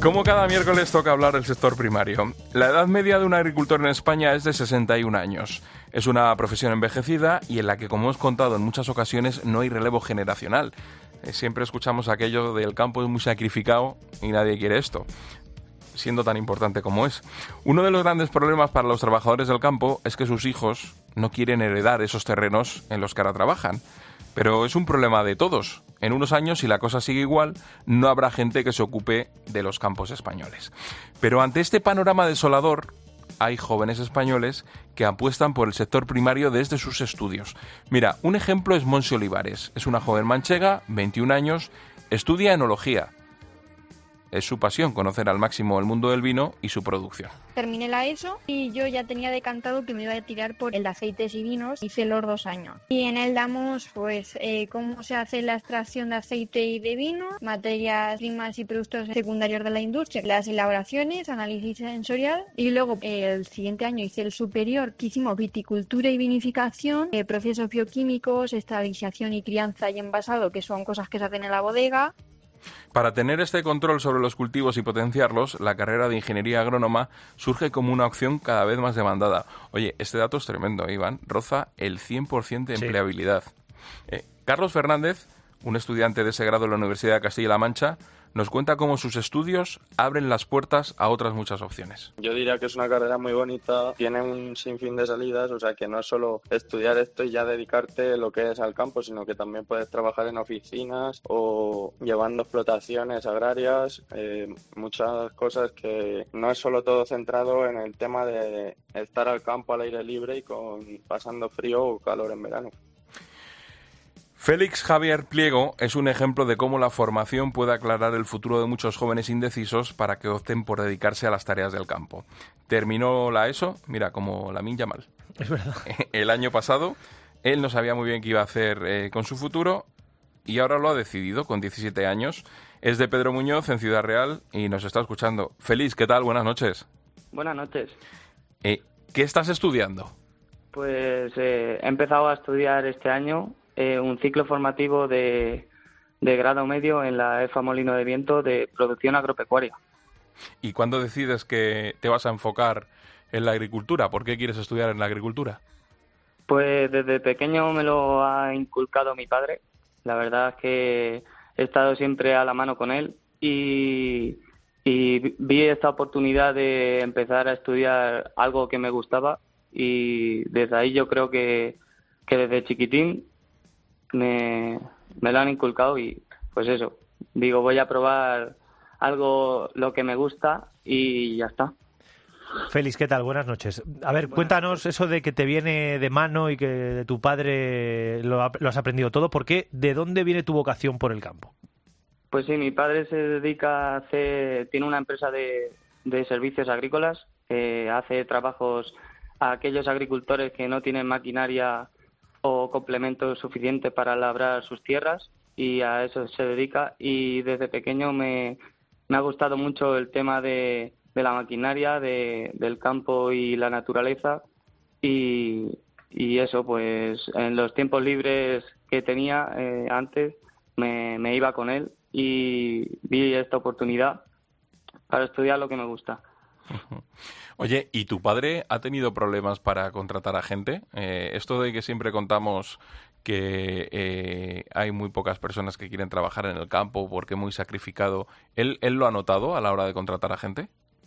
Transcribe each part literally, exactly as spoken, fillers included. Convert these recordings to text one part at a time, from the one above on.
Como cada miércoles toca hablar del sector primario. La edad media de un agricultor en España es de sesenta y un años. Es una profesión envejecida y en la que, como hemos contado en muchas ocasiones, no hay relevo generacional. Siempre escuchamos aquello del campo es muy sacrificado y nadie quiere esto, siendo tan importante como es. Uno de los grandes problemas para los trabajadores del campo es que sus hijos no quieren heredar esos terrenos en los que ahora trabajan. Pero es un problema de todos. En unos años, si la cosa sigue igual, no habrá gente que se ocupe de los campos españoles. Pero ante este panorama desolador, hay jóvenes españoles que apuestan por el sector primario desde sus estudios. Mira, un ejemplo es Montse Olivares. Es una joven manchega, veintiún años, estudia enología. Es su pasión conocer al máximo el mundo del vino y su producción. Terminé la ESO y yo ya tenía decantado que me iba a tirar por el de aceites y vinos. Hice los dos años. Y en él damos pues eh, cómo se hace la extracción de aceite y de vino, materias primas y productos secundarios de la industria, las elaboraciones, análisis sensorial. Y luego eh, el siguiente año hice el superior, que hicimos viticultura y vinificación, eh, procesos bioquímicos, estabilización y crianza y envasado, que son cosas que se hacen en la bodega. Para tener este control sobre los cultivos y potenciarlos, la carrera de ingeniería agrónoma surge como una opción cada vez más demandada. Oye, este dato es tremendo, Iván. Roza el cien por ciento de empleabilidad. Sí. Eh, Carlos Fernández, un estudiante de ese grado en la Universidad de Castilla-La Mancha, nos cuenta cómo sus estudios abren las puertas a otras muchas opciones. Yo diría que es una carrera muy bonita, tiene un sinfín de salidas, o sea que no es solo estudiar esto y ya dedicarte lo que es al campo, sino que también puedes trabajar en oficinas o llevando explotaciones agrarias, eh, muchas cosas que no es solo todo centrado en el tema de estar al campo al aire libre y con pasando frío o calor en verano. Félix Javier Pliego es un ejemplo de cómo la formación puede aclarar el futuro de muchos jóvenes indecisos para que opten por dedicarse a las tareas del campo. Terminó la ESO, mira, como Lamine Yamal. Es verdad. El año pasado, él no sabía muy bien qué iba a hacer eh, con su futuro y ahora lo ha decidido con diecisiete años. Es de Pedro Muñoz, en Ciudad Real, y nos está escuchando. Félix, ¿qué tal? Buenas noches. Buenas noches. Eh, ¿Qué estás estudiando? Pues eh, he empezado a estudiar este año Eh, un ciclo formativo de, de grado medio en la EFA Molino de Viento de producción agropecuaria. ¿Y cuándo decides que te vas a enfocar en la agricultura? ¿Por qué quieres estudiar en la agricultura? Pues desde pequeño me lo ha inculcado mi padre. La verdad es que he estado siempre a la mano con él y, y vi esta oportunidad de empezar a estudiar algo que me gustaba y desde ahí yo creo que, que desde chiquitín Me, me lo han inculcado y pues eso, digo, voy a probar algo, lo que me gusta y ya está. Félix, ¿qué tal? Buenas noches. A ver, Buenas cuéntanos noches. Eso de que te viene de mano y que de tu padre lo, lo has aprendido todo. ¿Por qué? ¿De dónde viene tu vocación por el campo? Pues sí, mi padre se dedica a hacer, tiene una empresa de, de servicios agrícolas, eh, hace trabajos a aquellos agricultores que no tienen maquinaria o complementos suficientes para labrar sus tierras y a eso se dedica y desde pequeño me, me ha gustado mucho el tema de, de la maquinaria, de, del campo y la naturaleza y, y eso pues en los tiempos libres que tenía eh, antes me, me iba con él y vi esta oportunidad para estudiar lo que me gusta. Oye, ¿y tu padre ha tenido problemas para contratar a gente? Eh, esto de que siempre contamos que eh, hay muy pocas personas que quieren trabajar en el campo porque es muy sacrificado, ¿él, él lo ha notado a la hora de contratar a gente?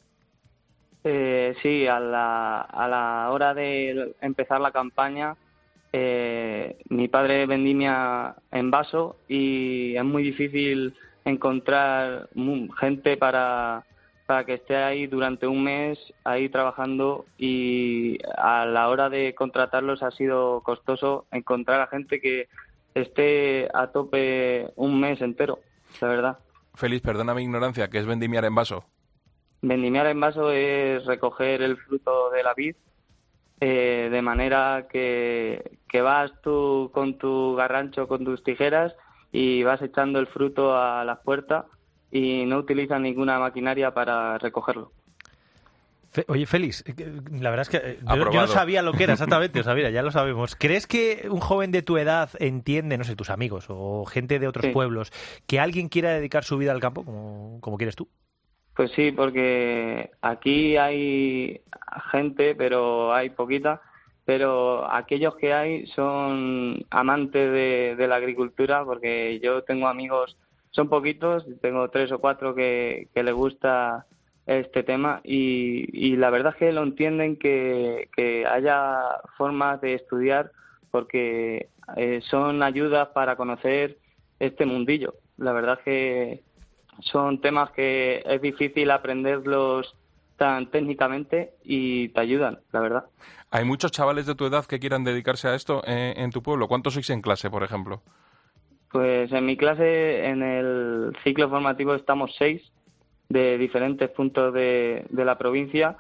Eh, sí, a la, a la hora de empezar la campaña, eh, mi padre vendimia en vaso y es muy difícil encontrar gente para... para que esté ahí durante un mes, ahí trabajando y a la hora de contratarlos ha sido costoso encontrar a gente que esté a tope un mes entero, la verdad. Félix, perdona mi ignorancia, ¿qué es vendimiar en vaso? Vendimiar en vaso es recoger el fruto de la vid eh, de manera que, que vas tú con tu garrancho, con tus tijeras y vas echando el fruto a las puertas y no utilizan ninguna maquinaria para recogerlo. Oye, Félix, la verdad es que yo, yo no sabía lo que era exactamente, o sea, mira, ya lo sabemos. ¿Crees que un joven de tu edad entiende, no sé, tus amigos o gente de otros sí. pueblos, que alguien quiera dedicar su vida al campo como, como quieres tú? Pues sí, porque aquí hay gente, pero hay poquita, pero aquellos que hay son amantes de, de la agricultura, porque yo tengo amigos, son poquitos, tengo tres o cuatro que, que les gusta este tema y, y la verdad es que lo entienden que, que haya formas de estudiar porque eh, son ayudas para conocer este mundillo. La verdad es que son temas que es difícil aprenderlos tan técnicamente y te ayudan, la verdad. ¿Hay muchos chavales de tu edad que quieran dedicarse a esto eh, en tu pueblo? ¿Cuántos sois en clase, por ejemplo? Pues en mi clase, en el ciclo formativo, estamos seis de diferentes puntos de, de la provincia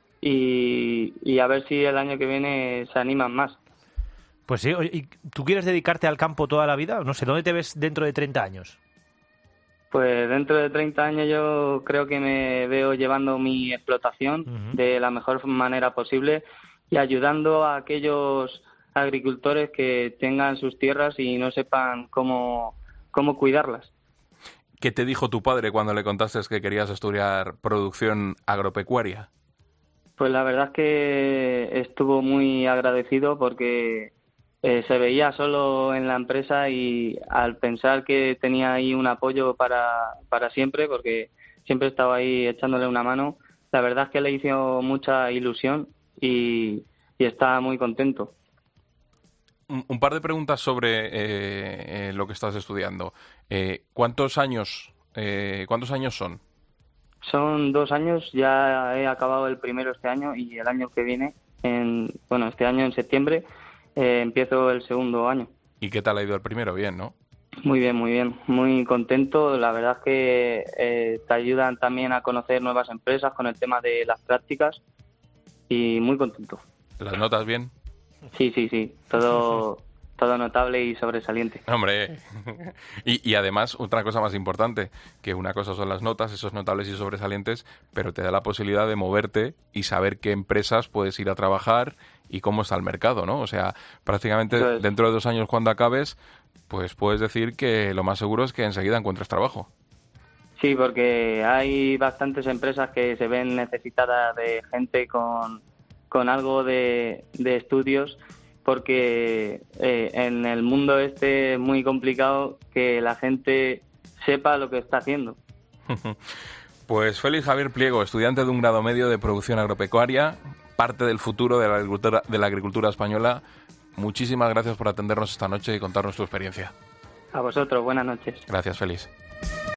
y, y a ver si el año que viene se animan más. Pues sí, oye, ¿y tú quieres dedicarte al campo toda la vida? No sé, ¿dónde te ves dentro de treinta años? Pues dentro de treinta años yo creo que me veo llevando mi explotación uh-huh. de la mejor manera posible y ayudando a aquellos agricultores que tengan sus tierras y no sepan cómo, cómo cuidarlas. ¿Qué te dijo tu padre cuando le contaste que querías estudiar producción agropecuaria? Pues la verdad es que estuvo muy agradecido porque Eh, se veía solo en la empresa y al pensar que tenía ahí un apoyo para, para siempre, porque siempre estaba ahí echándole una mano, la verdad es que le hizo mucha ilusión y, y está muy contento. Un, un par de preguntas sobre eh, eh, lo que estás estudiando. Eh, ¿Cuántos años, eh, cuántos años son? Son dos años, ya he acabado el primero este año y el año que viene, en, bueno, este año en septiembre, Eh, empiezo el segundo año. ¿Y qué tal ha ido el primero? Bien, ¿no? Muy bien, muy bien. Muy contento. La verdad es que eh, te ayudan también a conocer nuevas empresas con el tema de las prácticas y muy contento. ¿Las notas bien? Sí, sí, sí. Todo, todo notable y sobresaliente. Hombre, y, y además otra cosa más importante, que una cosa son las notas, esos notables y sobresalientes, pero te da la posibilidad de moverte y saber qué empresas puedes ir a trabajar y cómo está el mercado, ¿no? O sea, prácticamente Entonces, dentro de dos años cuando acabes, pues puedes decir que lo más seguro es que enseguida encuentres trabajo. Sí, porque hay bastantes empresas que se ven necesitadas de gente con, con algo de, de estudios, porque eh, en el mundo este es muy complicado que la gente sepa lo que está haciendo. Pues Félix Javier Pliego, estudiante de un grado medio de producción agropecuaria, parte del futuro de la agricultura, de la agricultura española. Muchísimas gracias por atendernos esta noche y contarnos tu experiencia. A vosotros, buenas noches. Gracias, Félix.